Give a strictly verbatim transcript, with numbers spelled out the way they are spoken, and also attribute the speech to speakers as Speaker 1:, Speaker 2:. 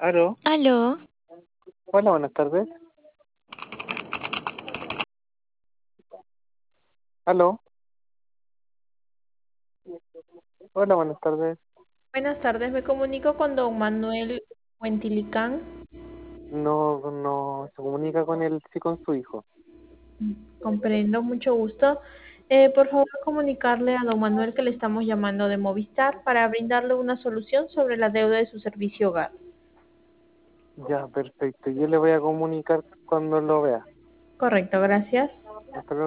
Speaker 1: Aló,
Speaker 2: Aló,
Speaker 1: hola, buenas tardes. Aló, hola, buenas tardes.
Speaker 3: Buenas tardes, me comunico con don Manuel Huentilicán.
Speaker 1: No, no se comunica con él, sí con su hijo.
Speaker 3: Comprendo, mucho gusto. Eh, por favor, comunicarle a don Manuel que le estamos llamando de Movistar para brindarle una solución sobre la deuda de su servicio hogar.
Speaker 1: Ya, perfecto. Yo le voy a comunicar cuando lo vea.
Speaker 3: Correcto, gracias.
Speaker 1: Hasta luego.